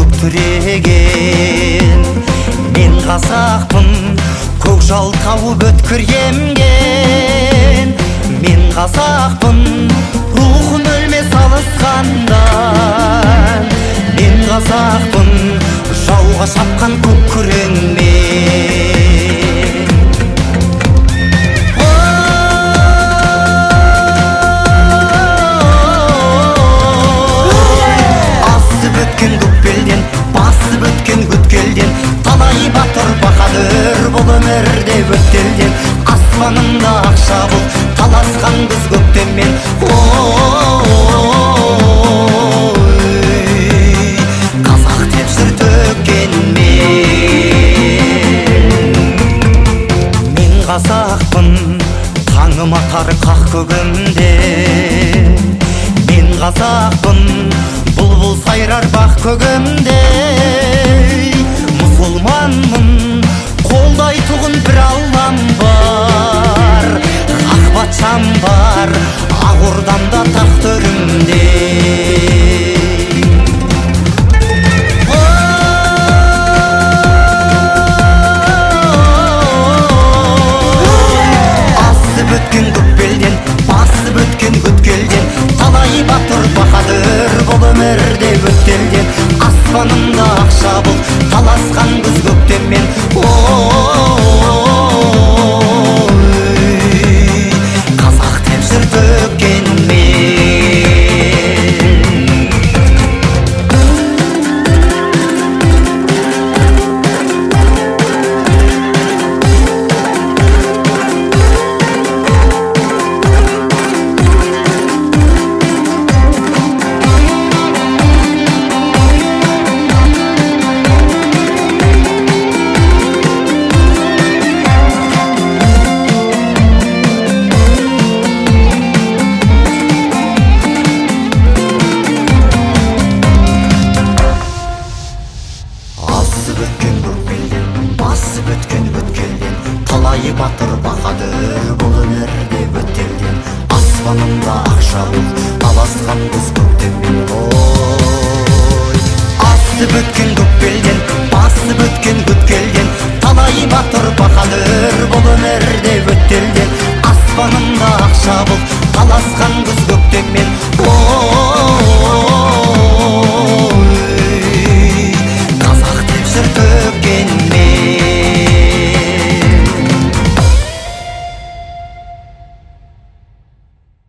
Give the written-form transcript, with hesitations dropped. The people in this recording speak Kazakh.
көктүреген. Мен қазақпын, көкжал тауып өткір емген. Мен қазақпын, рухым өлмес алысқандан. Мен қазақпын, жауға шапқан көк күреңмен. Асып өткен көк белден, басып өткен өткелден, талай батыр баһадүр бұл өмірде өткелден. Аспанымда ақша бұлт, таласқан күз көктеммен. Қазақ деп жыр төккенмен. Мен қазақпын, таңым атар қақ көгімде. Мен қазақпын, бұлбұл сайрар бақ көгімде. Мұсылманмын, қолдайтұғын бір Аллам бар. Ақ патшам бар, ақ ордамда тақ төрімде. Асып өткен көк белден, басып өткен өткелден, талай батыр баһадүр бұл өмірде өткелден. Аспанымда ақша бұлт, таласқан күз көктеммен. Қазақ деп жыр төккенмен. Асып өткен көк белден, басып өткен өткелден, талай батыр баһадүр бұл өмірде өткелден. Аспанымда ақша бұлт, таласқан күз көктеммен. Асып өткен көк белден, басып өткен өткелден, талай батыр баһадүр бұл өмірде өткелден. Аспанымда ақша бұлт, таласқан күз көктеммен.